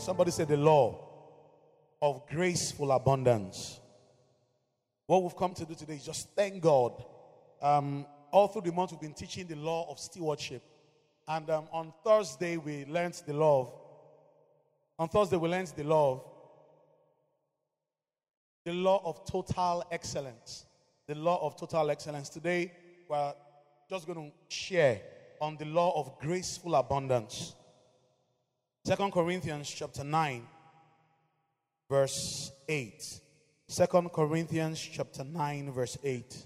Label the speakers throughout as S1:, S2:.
S1: Somebody said the law of graceful abundance. What we've come to do today is just thank God. All through the month we've been teaching the law of stewardship. And on Thursday we learned the law of total excellence. The law of total excellence. Today we're just going to share on the law of graceful abundance. 2 Corinthians chapter 9, verse 8. 2 Corinthians chapter 9, verse 8.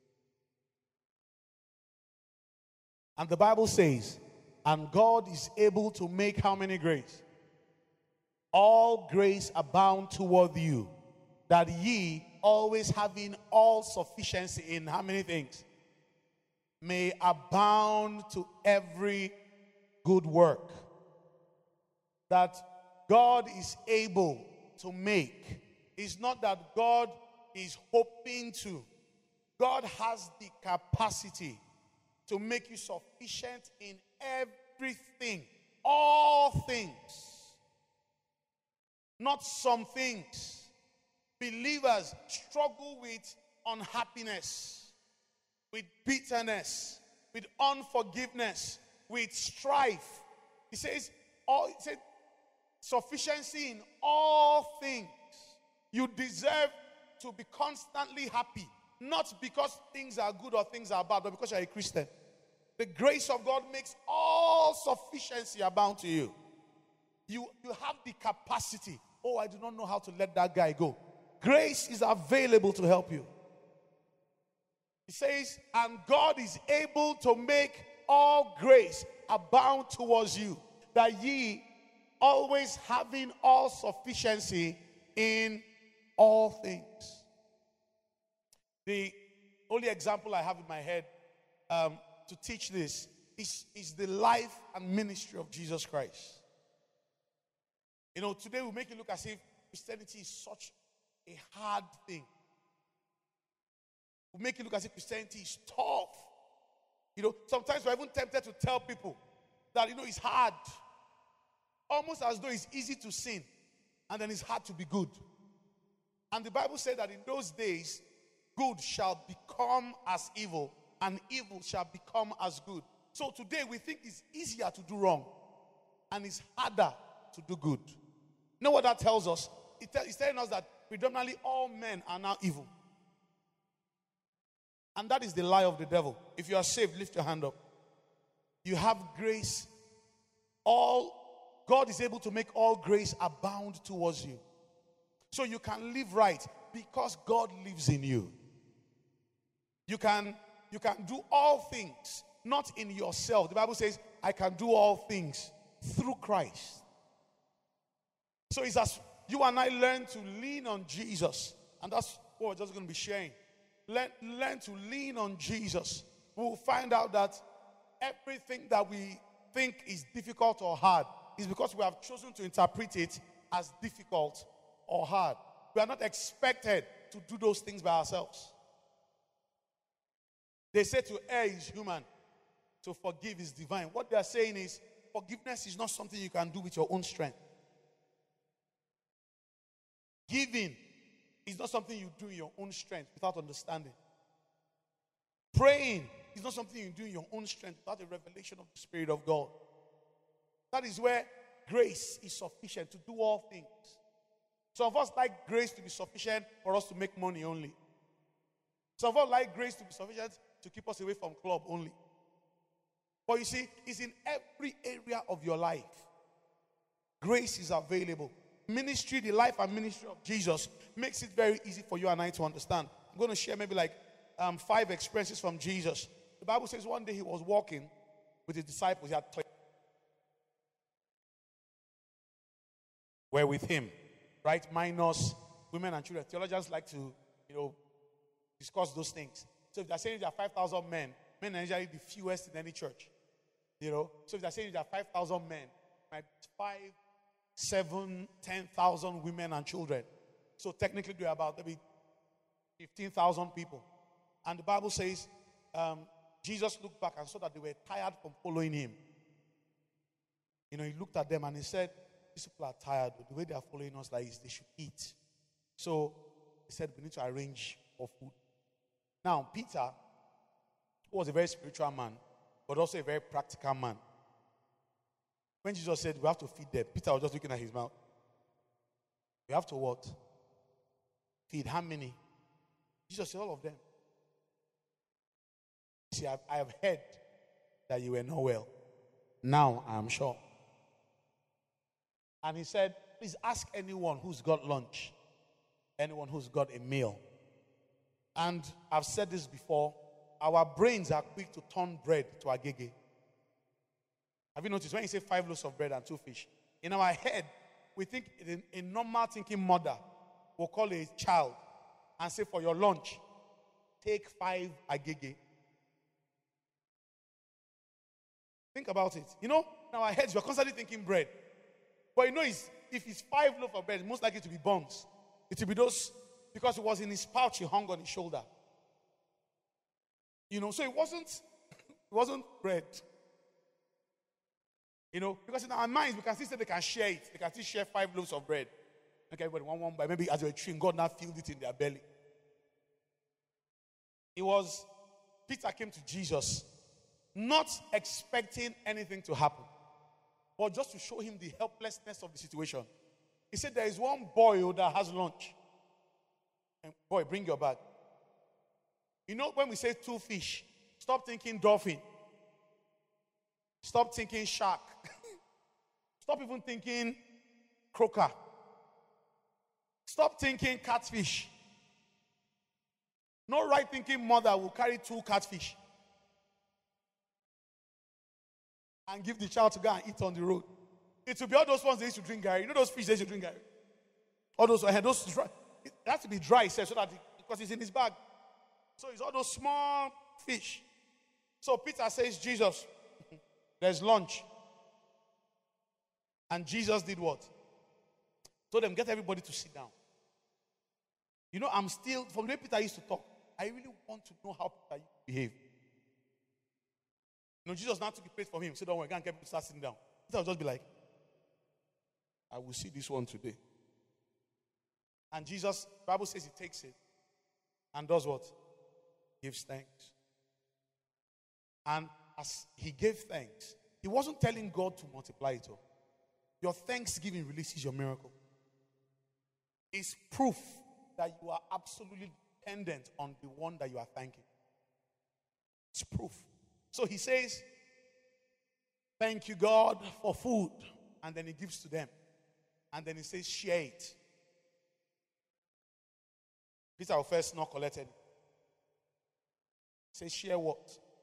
S1: And the Bible says, and God is able to make how many grace? All grace abound toward you, that ye, always having all sufficiency in how many things? May abound to every good work. That God is able to make. It's not that God is hoping to. God has the capacity to make you sufficient in everything. All things. Not some things. Believers struggle with unhappiness, with bitterness, with unforgiveness, with strife. He says, sufficiency in all things. You deserve to be constantly happy. Not because things are good or things are bad, but because you're a Christian. The grace of God makes all sufficiency abound to you. You have the capacity. Oh, I do not know how to let that guy go. Grace is available to help you. He says, and God is able to make all grace abound towards you, that ye, always having all sufficiency in all things. The only example I have in my head to teach this is the life and ministry of Jesus Christ. You know, today we make it look as if Christianity is such a hard thing. We make it look as if Christianity is tough. You know, sometimes we're even tempted to tell people that, it's hard. Almost as though it's easy to sin, and then it's hard to be good. And the Bible said that in those days, good shall become as evil, and evil shall become as good. So today we think it's easier to do wrong, and it's harder to do good. You know what that tells us? It's telling us that predominantly all men are now evil. And that is the lie of the devil. If you are saved, lift your hand up. You have grace. God is able to make all grace abound towards you. So you can live right because God lives in you. You can do all things, not in yourself. The Bible says, I can do all things through Christ. So it's as you and I learn to lean on Jesus. And that's what we're just going to be sharing. Learn to lean on Jesus. We'll find out that everything that we think is difficult or hard is because we have chosen to interpret it as difficult or hard. We are not expected to do those things by ourselves. They say to err is human, to forgive is divine. What they are saying is forgiveness is not something you can do with your own strength. Giving is not something you do in your own strength without understanding. Praying is not something you do in your own strength without the revelation of the Spirit of God. That is where grace is sufficient to do all things. Some of us like grace to be sufficient for us to make money only. Some of us like grace to be sufficient to keep us away from club only. But you see, it's in every area of your life. Grace is available. Ministry, the life and ministry of Jesus makes it very easy for you and I to understand. I'm going to share maybe 5 experiences from Jesus. The Bible says one day he was walking with his disciples. He had were with him, right? Minus women and children. Theologians like to, discuss those things. So if they're saying there are 5,000 men are usually the fewest in any church. So if they're saying there are 5,000 men, right, 5, 7, 10,000 women and children. So technically there are about maybe 15,000 people. And the Bible says Jesus looked back and saw that they were tired from following him. He looked at them and he said, these people are tired. The way they are following us like is they should eat. So he said, we need to arrange for food. Now, Peter, who was a very spiritual man, but also a very practical man. When Jesus said, we have to feed them, Peter was just looking at his mouth. We have to what? Feed how many? Jesus said, all of them. See, I have heard that you were not well. Now I am sure. And he said, please ask anyone who's got lunch, anyone who's got a meal. And I've said this before, our brains are quick to turn bread to agege. Have you noticed when you say 5 loaves of bread and 2 fish? In our head, we think a normal thinking mother will call a child and say, for your lunch, take 5 agege. Think about it. In our heads, we're constantly thinking bread. But if it's 5 loaves of bread, it's most likely to be buns. It will be those, because it was in his pouch, he hung on his shoulder. So it wasn't bread. Because in our minds, we can still say they can share it. They can still share 5 loaves of bread. Okay, everybody one by maybe as they were chewing, God now filled it in their belly. Peter came to Jesus, not expecting anything to happen, but just to show him the helplessness of the situation. He said, there is one boy that has lunch. And boy, bring your bag. When we say 2 fish, stop thinking dolphin. Stop thinking shark. Stop even thinking croaker. Stop thinking catfish. No right thinking mother will carry 2 catfish and give the child to go and eat on the road. It will be all those ones they used to drink Gary. Those fish they used to drink Gary. All those dry. It has to be dry, so that because it's in his bag. So it's all those small fish. So Peter says, Jesus, there's lunch. And Jesus did what? Told them, get everybody to sit down. I'm still, from the way Peter used to talk, I really want to know how Peter behave. Jesus now took a plate from him. Said, don't worry, go and get people to start sitting down. Peter will just be like, I will see this one today. And Jesus, the Bible says he takes it and does what? Gives thanks. And as he gave thanks, he wasn't telling God to multiply it all. Your thanksgiving releases your miracle. It's proof that you are absolutely dependent on the one that you are thanking. It's proof. So he says, thank you, God, for food. And then he gives to them. And then he says, share it. Peter will first not collect it. He says, share what?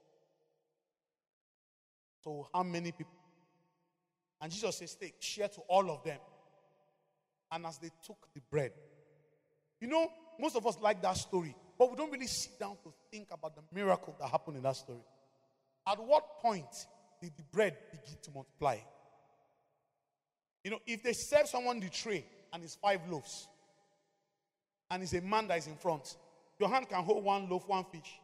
S1: So how many people? And Jesus says, take, share to all of them. And as they took the bread. Most of us like that story. But we don't really sit down to think about the miracle that happened in that story. At what point did the bread begin to multiply? If they serve someone the tray and it's 5 loaves, and it's a man that is in front, your hand can hold 1 loaf, 1 fish.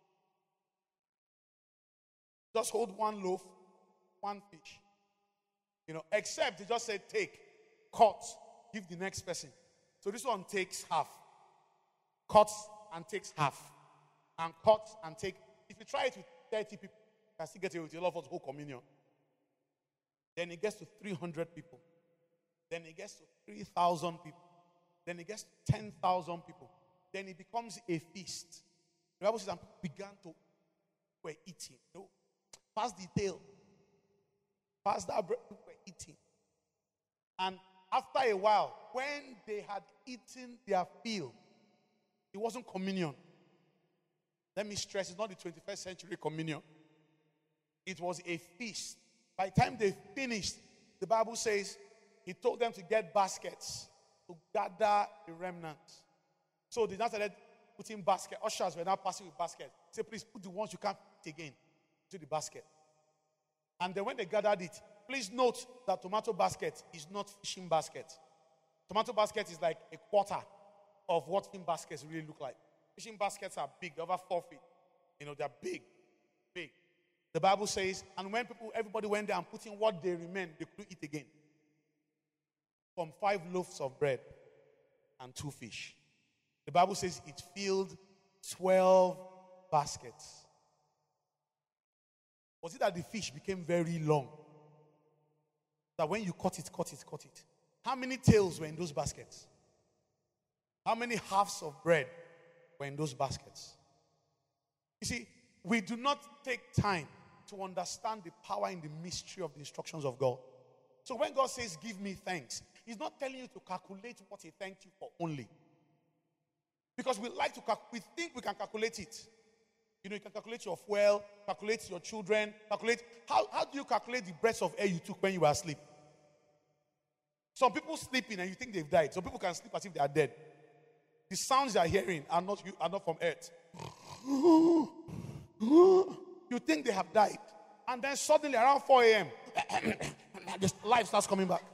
S1: Just hold 1 loaf, 1 fish. Except they just said, take, cut, give the next person. So this one takes half. Cuts and takes half. And cuts and take. If you try it with 30 people, you can still get away with a lot of us whole communion. Then it gets to 300 people. Then it gets to 3,000 people. Then it gets to 10,000 people. Then it becomes a feast. The Bible says that people began to were eating. Pass the tail. Pass that bread, people were eating. And after a while, when they had eaten their fill, it wasn't communion. Let me stress, it's not the 21st century communion. It was a feast. By the time they finished, the Bible says he told them to get baskets to gather the remnants. So they now started putting basket. Ushers were now passing with baskets. Say, please put the ones you can't eat again to the basket. And then when they gathered it, please note that tomato basket is not fishing basket. Tomato basket is like a quarter of what fishing baskets really look like. Fishing baskets are big, they're over 4 feet. They're big, big. The Bible says, and when everybody went there and put in what they remained, they couldn't eat again. from 5 loaves of bread and 2 fish. The Bible says it filled 12 baskets. Was it that the fish became very long? That when you cut it. How many tails were in those baskets? How many halves of bread were in those baskets? You see, we do not take time to understand the power in the mystery of the instructions of God. So when God says, give me thanks, He's not telling you to calculate what He thanked you for only. Because we think we can calculate it. You know, you can calculate your fuel, calculate your children, calculate. How do you calculate the breaths of air you took when you were asleep? Some people sleeping and you think they've died. Some people can sleep as if they are dead. The sounds you are hearing are not from earth. You think they have died. And then suddenly around 4 a.m., life starts coming back.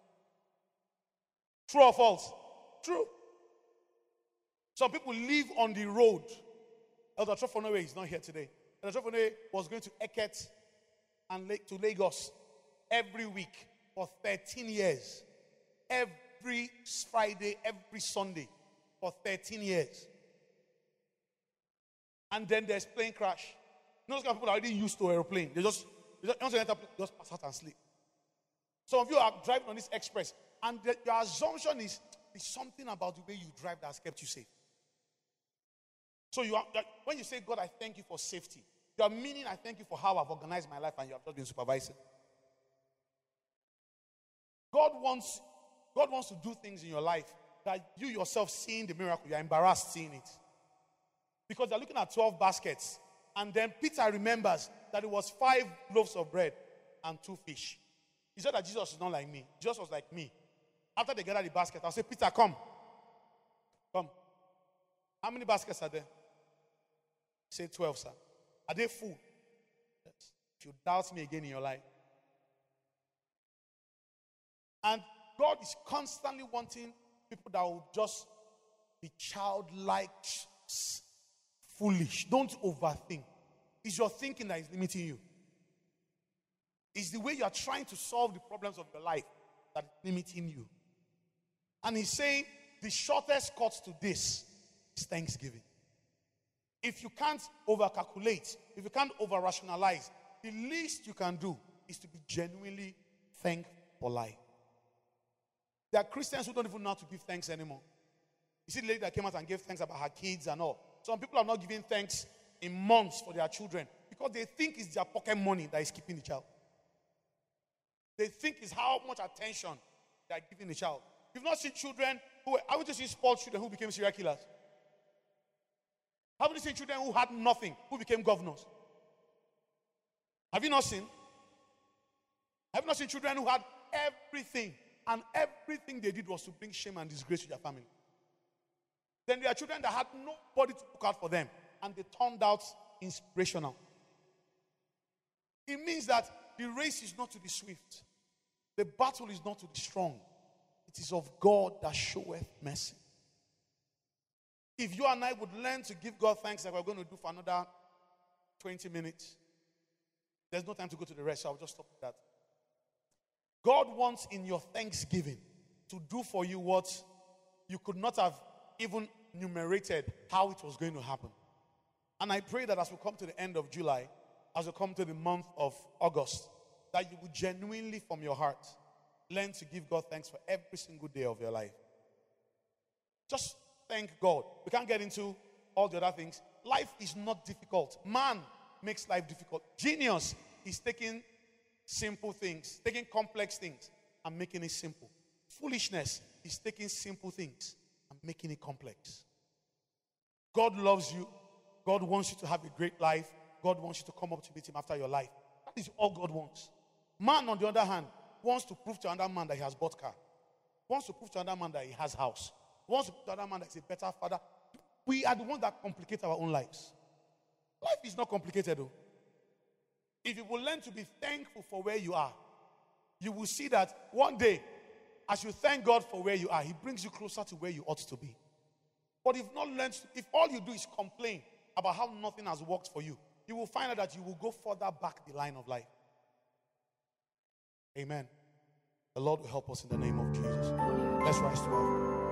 S1: True or false? True. Some people live on the road. Elder Trofonowe is not here today. Elder Trofonowe was going to Eket and to Lagos every week for 13 years. Every Friday, every Sunday for 13 years. And then there's plane crash. Those kind of people are already used to aeroplane. They just pass out and sleep. Some of you are driving on this express, and your assumption is there's something about the way you drive that has kept you safe. So when you say, God, I thank you for safety, you are meaning I thank you for how I've organized my life and you have just been supervising. God wants to do things in your life that you yourself seeing the miracle, you're embarrassed seeing it. Because they're looking at 12 baskets. And then Peter remembers that it was 5 loaves of bread and 2 fish. He said that Jesus is not like me. Jesus was like me. After they gathered the basket, I'll say, Peter, come. Come. How many baskets are there? Say 12, sir. Are they full? Yes. If you doubt me again in your life. And God is constantly wanting people that will just be childlike, foolish. Don't overthink. It's your thinking that is limiting you. It's the way you are trying to solve the problems of your life that is limiting you. And He's saying the shortest cut to this is thanksgiving. If you can't overcalculate, if you can't over-rationalize, the least you can do is to be genuinely thankful for life. There are Christians who don't even know how to give thanks anymore. You see the lady that came out and gave thanks about her kids and all. Some people are not giving thanks in months for their children because they think it's their pocket money that is keeping the child. They think it's how much attention they are giving the child. You've not seen children haven't you seen spoiled children who became serial killers? Haven't you seen children who had nothing, who became governors? Have you not seen? Have you not seen children who had everything, and everything they did was to bring shame and disgrace to their family? Then there are children that had nobody to look out for them, and they turned out inspirational. It means that the race is not to the swift. The battle is not to the strong. It is of God that showeth mercy. If you and I would learn to give God thanks like we're going to do for another 20 minutes, there's no time to go to the rest, so I'll just stop with that. God wants in your thanksgiving to do for you what you could not have even enumerated how it was going to happen. And I pray that as we come to the end of July, as we come to the month of August, that you will genuinely from your heart learn to give God thanks for every single day of your life. Just thank God. We can't get into all the other things. Life is not difficult. Man makes life difficult. Genius is taking simple things, taking complex things and making it simple. Foolishness is taking simple things and making it complex. God loves you. God wants you to have a great life. God wants you to come up to meet Him after your life. That is all God wants. Man, on the other hand, wants to prove to another man that he has bought car. Wants to prove to another man that he has house. Wants to prove to another man that he's a better father. We are the ones that complicate our own lives. Life is not complicated though. If you will learn to be thankful for where you are, you will see that one day, as you thank God for where you are, He brings you closer to where you ought to be. But if all you do is complain about how nothing has worked for you, you will find out that you will go further back the line of life. Amen. The Lord will help us in the name of Jesus. Let's rise to our